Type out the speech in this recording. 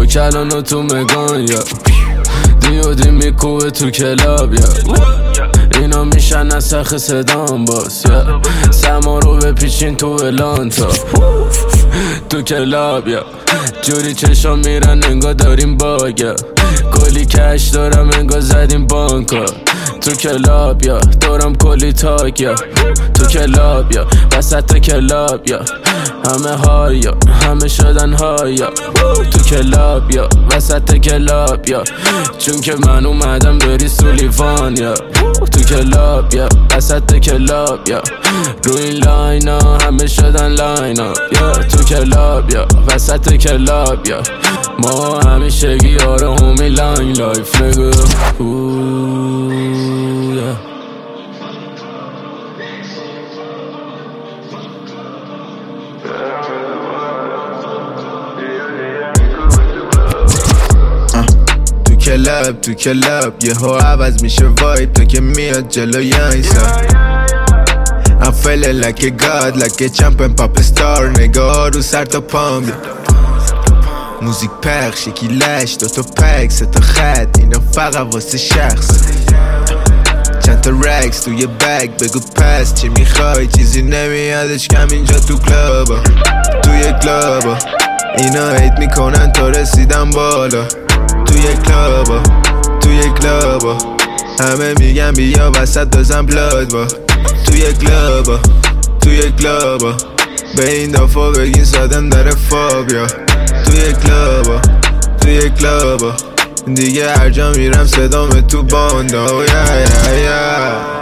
کلان و تو مگان یا دیودی میکوبه تو کلاب یا اینا میشن نسخ صدام باز یا سما رو بپیچین تو الانتا تو کلاب یا جوری چشا میرن انگا داریم باگا کلی کش دارم انگا زدیم بانکا تو کلاب یا دارم کلی تاک یا تو کلاب یا وسط کلاب یا همه هایا همه شدن هایا تو کلاب یا وسط کلاب یا چون که من اومدم بری سولیوان یا تو کلاب یا وسط کلاب یا رو این لاینا همه شدن لاینا یا تو کلاب یا وسط کلاب یا ما همیشگی آره همی لاین لایف نگو تو کلاب یه ها عوض میشه وایب تو که میاد جلوی اینسا I'm feeling like a god, like a champ and pop star نگاه رو سر تا پام موزیک پخش یکی لش دوتا پک سه تا خط اینا فقط واسه شخص چند تا رکس توی بگ بگو پس چی میخوای چیزی نمیادش کم اینجا تو کلابا توی کلابا اینا هیت میکنن تا رسیدم بالا توی کلابا همه میگن بیا وسط بزن بلاد با توی کلابا به این دفعه بگین سادم داره فابیا توی کلابا دیگه هر جا میرم صدام تو باندا